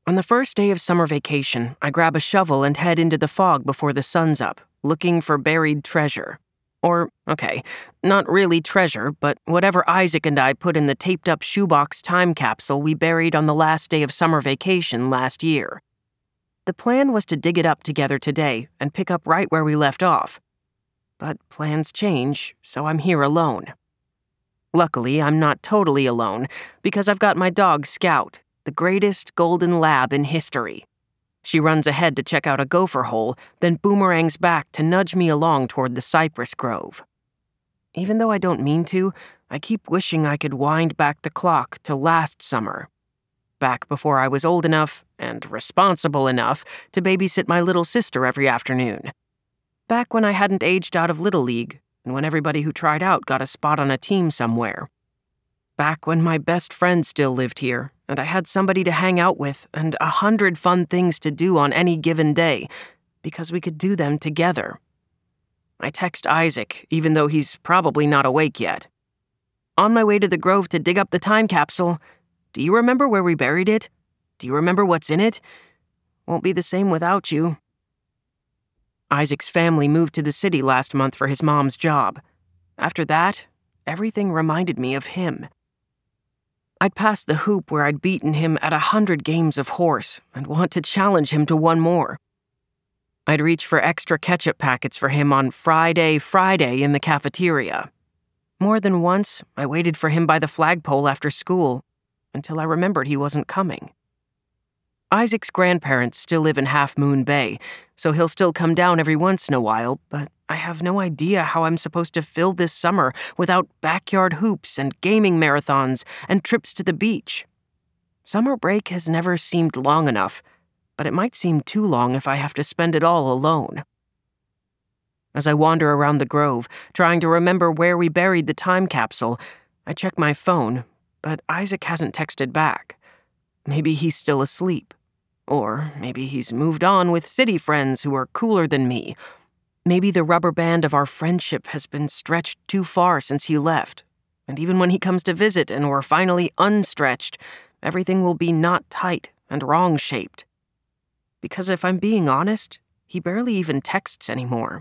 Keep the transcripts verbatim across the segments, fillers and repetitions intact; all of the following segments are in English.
On the first day of summer vacation, I grab a shovel and head into the fog before the sun's up, looking for buried treasure. Or, okay, not really treasure, but whatever Isaac and I put in the taped-up shoebox time capsule we buried on the last day of summer vacation last year. The plan was to dig it up together today and pick up right where we left off. But plans change, so I'm here alone. Luckily, I'm not totally alone, because I've got my dog Scout, the greatest golden lab in history. She runs ahead to check out a gopher hole, then boomerangs back to nudge me along toward the cypress grove. Even though I don't mean to, I keep wishing I could wind back the clock to last summer. Back before I was old enough, and responsible enough, to babysit my little sister every afternoon. Back when I hadn't aged out of Little League, and when everybody who tried out got a spot on a team somewhere. Back when my best friend still lived here, and I had somebody to hang out with and a hundred fun things to do on any given day, because we could do them together. I text Isaac, even though he's probably not awake yet. On my way to the grove to dig up the time capsule, do you remember where we buried it? Do you remember what's in it? Won't be the same without you. Isaac's family moved to the city last month for his mom's job. After that, everything reminded me of him. I'd passed the hoop where I'd beaten him at a hundred games of horse and want to challenge him to one more. I'd reach for extra ketchup packets for him on Friday, Friday in the cafeteria. More than once, I waited for him by the flagpole after school until I remembered he wasn't coming. Isaac's grandparents still live in Half Moon Bay, so he'll still come down every once in a while, but I have no idea how I'm supposed to fill this summer without backyard hoops and gaming marathons and trips to the beach. Summer break has never seemed long enough, but it might seem too long if I have to spend it all alone. As I wander around the grove, trying to remember where we buried the time capsule, I check my phone, but Isaac hasn't texted back. Maybe he's still asleep. Or maybe he's moved on with city friends who are cooler than me. Maybe the rubber band of our friendship has been stretched too far since he left, and even when he comes to visit and we're finally unstretched, everything will be not tight and wrong-shaped. Because if I'm being honest, he barely even texts anymore.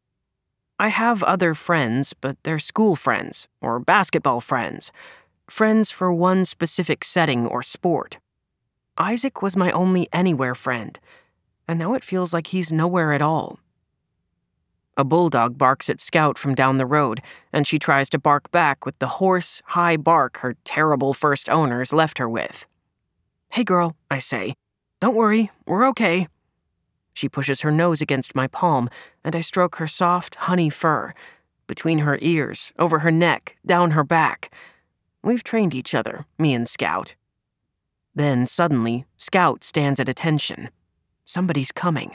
I have other friends, but they're school friends, or basketball friends. Friends for one specific setting or sport. Isaac was my only anywhere friend, and now it feels like he's nowhere at all. A bulldog barks at Scout from down the road, and she tries to bark back with the hoarse, high bark her terrible first owners left her with. "Hey girl," I say. "Don't worry, we're okay." She pushes her nose against my palm, and I stroke her soft, honey fur, between her ears, over her neck, down her back. We've trained each other, me and Scout. Then, suddenly, Scout stands at attention. Somebody's coming.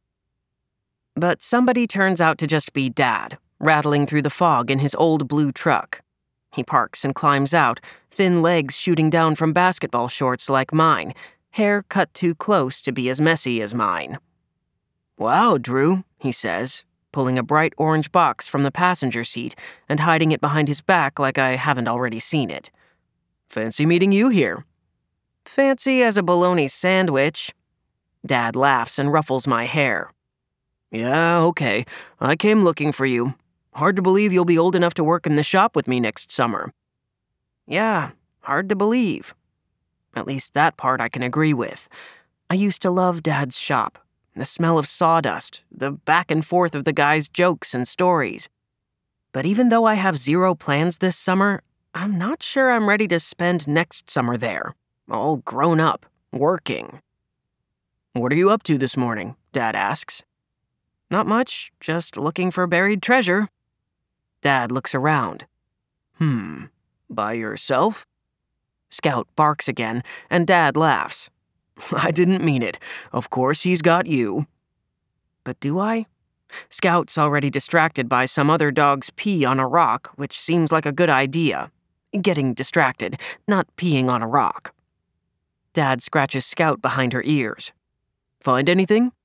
But somebody turns out to just be Dad, rattling through the fog in his old blue truck. He parks and climbs out, thin legs shooting down from basketball shorts like mine, hair cut too close to be as messy as mine. "Wow, Drew," he says, pulling a bright orange box from the passenger seat and hiding it behind his back like I haven't already seen it. "Fancy meeting you here." "Fancy as a bologna sandwich." Dad laughs and ruffles my hair. "Yeah, okay. I came looking for you. Hard to believe you'll be old enough to work in the shop with me next summer." Yeah, hard to believe. At least that part I can agree with. I used to love Dad's shop. The smell of sawdust, the back and forth of the guys' jokes and stories. But even though I have zero plans this summer, I'm not sure I'm ready to spend next summer there, all grown up, working. "What are you up to this morning?" Dad asks. "Not much, just looking for buried treasure." Dad looks around. Hmm, by yourself?" Scout barks again, and Dad laughs. "I didn't mean it. Of course he's got you." But do I? Scout's already distracted by some other dog's pee on a rock, which seems like a good idea. Getting distracted, not peeing on a rock. Dad scratches Scout behind her ears. "Find anything?"